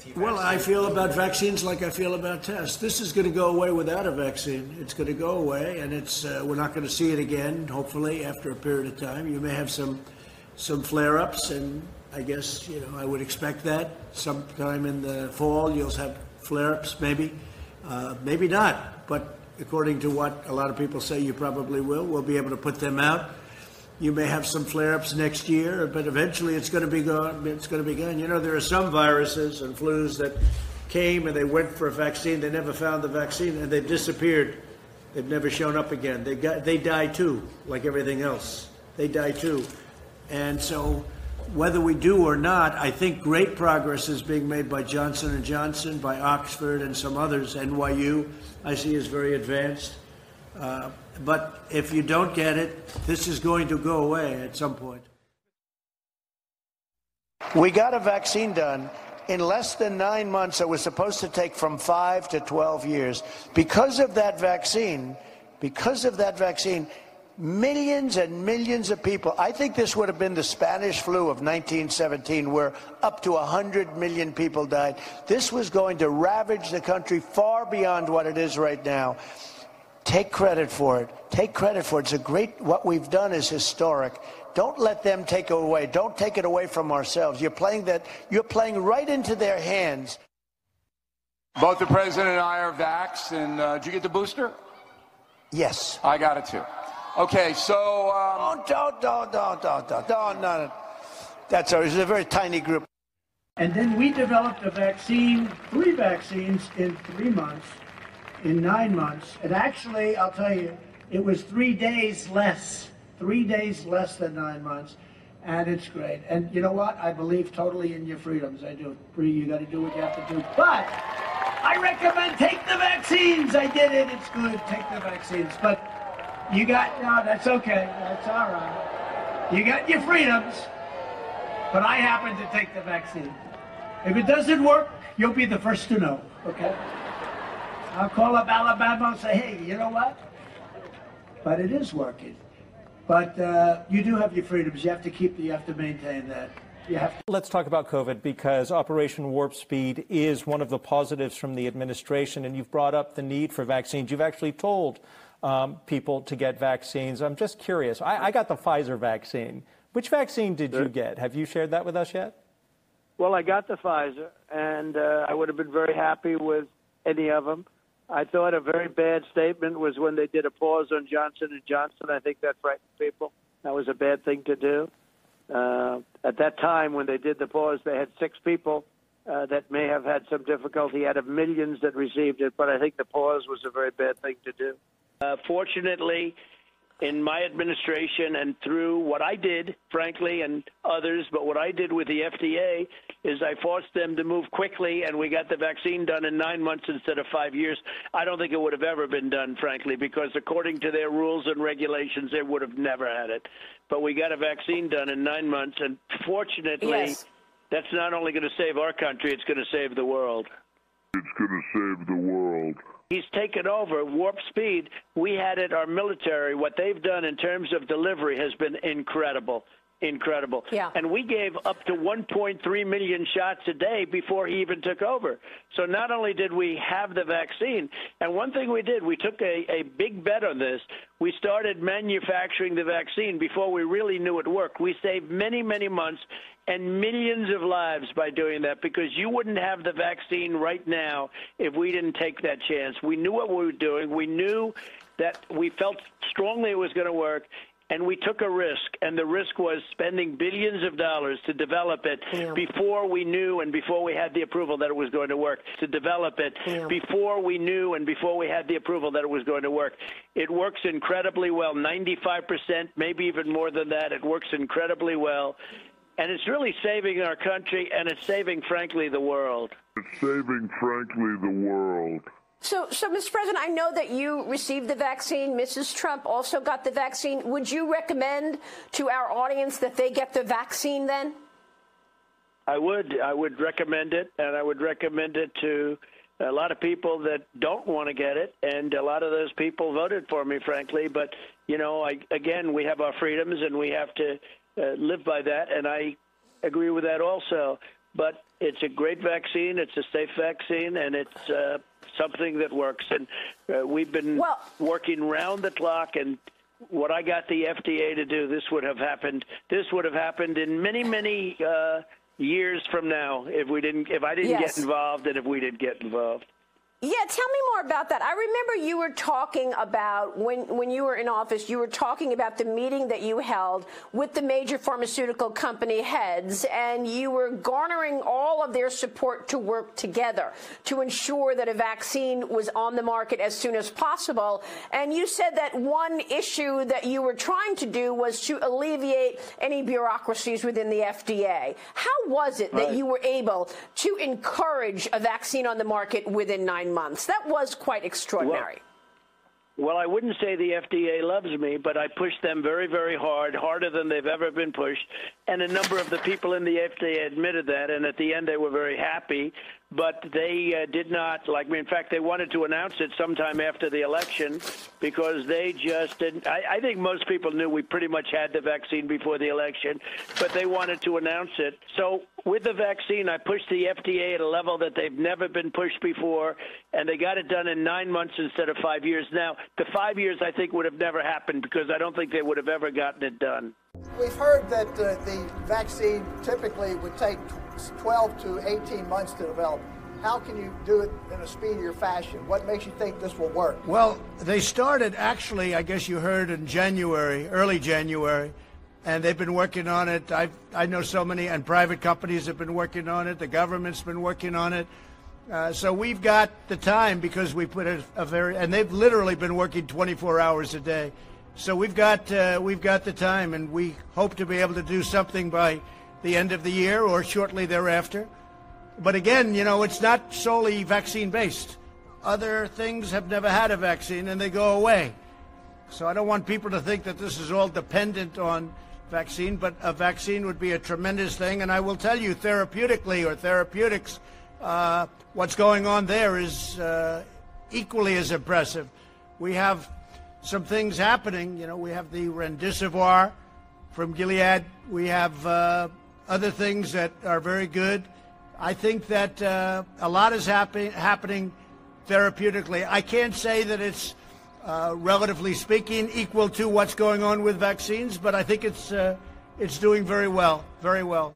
Well, I feel about vaccines like I feel about tests. This is going to go away without a vaccine. It's going to go away, and we're not going to see it again, hopefully, after a period of time. You may have some flare-ups, and I guess, I would expect that. Sometime in the fall, you'll have flare-ups, maybe. Maybe not, but according to what a lot of people say, you probably will. We'll be able to put them out. You may have some flare-ups next year, but eventually it's going to be gone. It's going to be gone. There are some viruses and flus that came and they went for a vaccine. They never found the vaccine and they disappeared. They've never shown up again. They die too, like everything else. They die too. And so whether we do or not, I think great progress is being made by Johnson & Johnson, by Oxford and some others. NYU, I see, is very advanced. But if you don't get it, this is going to go away at some point. We got a vaccine done in less than 9 months. It was supposed to take from 5 to 12 years. Because of that vaccine, millions and millions of people, I think this would have been the Spanish flu of 1917, where up to 100 million people died. This was going to ravage the country far beyond what it is right now. Take credit for it. Take credit for it. What we've done is historic. Don't let them take it away. Don't take it away from ourselves. You're playing right into their hands. Both the president and I are vaxxed, and did you get the booster? Yes. I got it too. Okay, so... Don't. That's all. It's a very tiny group. And then we developed a vaccine, 3 vaccines in 3 months. In 9 months, and actually, I'll tell you, it was 3 days less than 9 months, and it's great. And you know what? I believe totally in your freedoms. I do. You got to do what you have to do. But I recommend take the vaccines. I did it. It's good. Take the vaccines. But no, that's okay. That's all right. You got your freedoms. But I happen to take the vaccine. If it doesn't work, you'll be the first to know. Okay? I'll call up Alabama and say, hey, you know what? But it is working. But you do have your freedoms. You have to maintain that. Let's talk about COVID, because Operation Warp Speed is one of the positives from the administration, and you've brought up the need for vaccines. You've actually told people to get vaccines. I'm just curious. I got the Pfizer vaccine. Which vaccine did you get? Have you shared that with us yet? Well, I got the Pfizer, and I would have been very happy with any of them. I thought a very bad statement was when they did a pause on Johnson & Johnson. I think that frightened people. That was a bad thing to do. At that time, when they did the pause, they had 6 people that may have had some difficulty out of millions that received it, but I think the pause was a very bad thing to do. Fortunately, in my administration and through what I did, frankly, and others, but what I did with the FDA is I forced them to move quickly, and we got the vaccine done in 9 months instead of 5 years. I don't think it would have ever been done, frankly, because according to their rules and regulations, they would have never had it. But we got a vaccine done in 9 months, and fortunately, that's not only going to save our country, it's going to save the world. It's going to save the world. He's taken over Warp Speed. We had it, our military. What they've done in terms of delivery has been incredible. Incredible. Yeah. And we gave up to 1.3 million shots a day before he even took over. So not only did we have the vaccine, and one thing we did, we took a big bet on this. We started manufacturing the vaccine before we really knew it worked. We saved many, many months and millions of lives by doing that, because you wouldn't have the vaccine right now if we didn't take that chance. We knew what we were doing. We knew that we felt strongly it was going to work. And we took a risk, and the risk was spending billions of dollars to develop it before we knew and before we had the approval that it was going to work. Before we knew and before we had the approval that it was going to work. It works incredibly well, 95%, maybe even more than that. It works incredibly well. And it's really saving our country, and it's saving, frankly, the world. It's saving, frankly, the world. So, Mr. President, I know that you received the vaccine. Mrs. Trump also got the vaccine. Would you recommend to our audience that they get the vaccine then? I would recommend it, and I would recommend it to a lot of people that don't want to get it, and a lot of those people voted for me, frankly. But, you know, again, we have our freedoms, and we have to live by that, and I agree with that also. but it's a great vaccine. It's a safe vaccine, and it's something that works. And we've been working round the clock, and what I got the FDA to do, this would have happened. This would have happened in many, many years from now if I didn't get involved and if we didn't get involved. Yeah, tell me more about that. I remember you were talking about, when you were in office, you were talking about the meeting that you held with the major pharmaceutical company heads, and you were garnering all of their support to work together to ensure that a vaccine was on the market as soon as possible. And you said that one issue that you were trying to do was to alleviate any bureaucracies within the FDA. How was it that you were able to encourage a vaccine on the market within 9 months? That was quite extraordinary. Well, I wouldn't say the FDA loves me, but I pushed them very, very hard, harder than they've ever been pushed. And a number of the people in the FDA admitted that, and at the end they were very happy. But they did not like me. In fact, they wanted to announce it sometime after the election because they just didn't. I think most people knew we pretty much had the vaccine before the election, but they wanted to announce it. So with the vaccine, I pushed the FDA at a level that they've never been pushed before, and they got it done in 9 months instead of 5 years. Now, the 5 years I think would have never happened because I don't think they would have ever gotten it done. We've heard that the vaccine typically would take 12 to 18 months to develop. How can you do it in a speedier fashion? What makes you think this will work? Well, they started actually, I guess you heard, in January, early January, and they've been working on it. I know so many, and private companies have been working on it. The government's been working on it. So we've got the time because we put and they've literally been working 24 hours a day. So we've got the time, and we hope to be able to do something by the end of the year or shortly thereafter. But again, it's not solely vaccine-based. Other things have never had a vaccine, and they go away. So I don't want people to think that this is all dependent on vaccine, but a vaccine would be a tremendous thing. And I will tell you, therapeutically or therapeutics, what's going on there is equally as impressive. We have some things happening. We have the Remdesivir from Gilead. We have other things that are very good. I think that a lot is happening therapeutically. I can't say that it's, relatively speaking, equal to what's going on with vaccines, but I think it's doing very well, very well.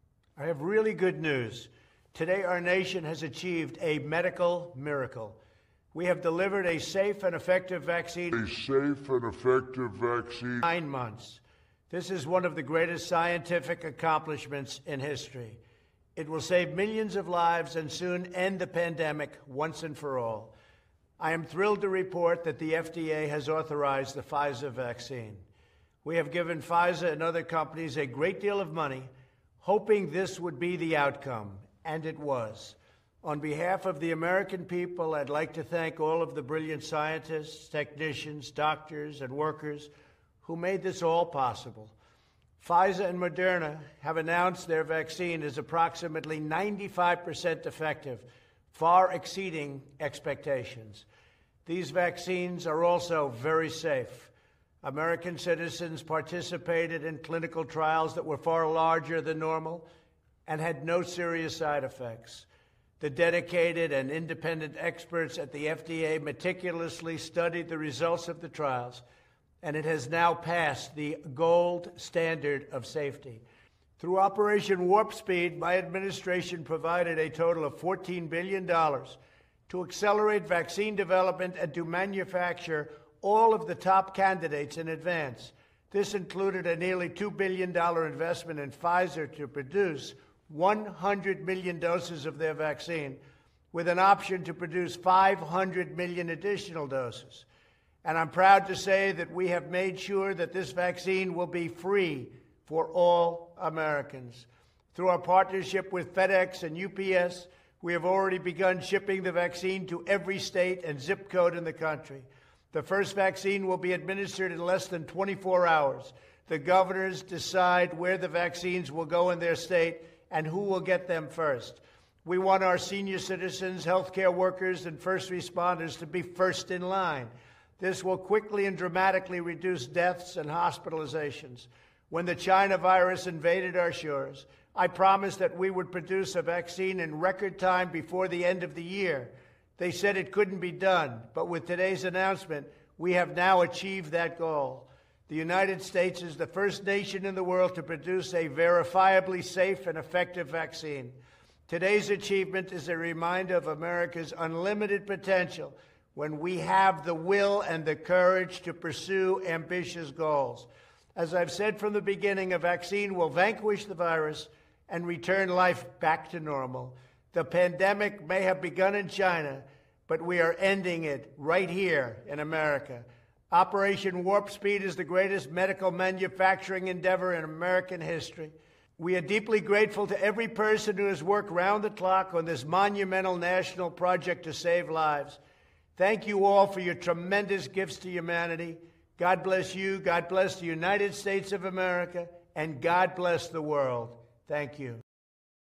I have really good news. Today, our nation has achieved a medical miracle. We have delivered a safe and effective vaccine. A safe and effective vaccine. 9 months. This is one of the greatest scientific accomplishments in history. It will save millions of lives and soon end the pandemic once and for all. I am thrilled to report that the FDA has authorized the Pfizer vaccine. We have given Pfizer and other companies a great deal of money, hoping this would be the outcome, and it was. On behalf of the American people, I'd like to thank all of the brilliant scientists, technicians, doctors, and workers who made this all possible. Pfizer and Moderna have announced their vaccine is approximately 95% effective, far exceeding expectations. These vaccines are also very safe. American citizens participated in clinical trials that were far larger than normal and had no serious side effects. The dedicated and independent experts at the FDA meticulously studied the results of the trials, and it has now passed the gold standard of safety. Through Operation Warp Speed, my administration provided a total of $14 billion to accelerate vaccine development and to manufacture all of the top candidates in advance. This included a nearly $2 billion investment in Pfizer to produce 100 million doses of their vaccine, with an option to produce 500 million additional doses. And I'm proud to say that we have made sure that this vaccine will be free for all Americans. Through our partnership with FedEx and UPS, we have already begun shipping the vaccine to every state and zip code in the country. The first vaccine will be administered in less than 24 hours. The governors decide where the vaccines will go in their state and who will get them first. We want our senior citizens, healthcare workers, and first responders to be first in line. This will quickly and dramatically reduce deaths and hospitalizations. When the China virus invaded our shores, I promised that we would produce a vaccine in record time before the end of the year. They said it couldn't be done, but with today's announcement, we have now achieved that goal. The United States is the first nation in the world to produce a verifiably safe and effective vaccine. Today's achievement is a reminder of America's unlimited potential when we have the will and the courage to pursue ambitious goals. As I've said from the beginning, a vaccine will vanquish the virus and return life back to normal. The pandemic may have begun in China, but we are ending it right here in America. Operation Warp Speed is the greatest medical manufacturing endeavor in American history. We are deeply grateful to every person who has worked round the clock on this monumental national project to save lives. Thank you all for your tremendous gifts to humanity. God bless you, God bless the United States of America, and God bless the world. Thank you.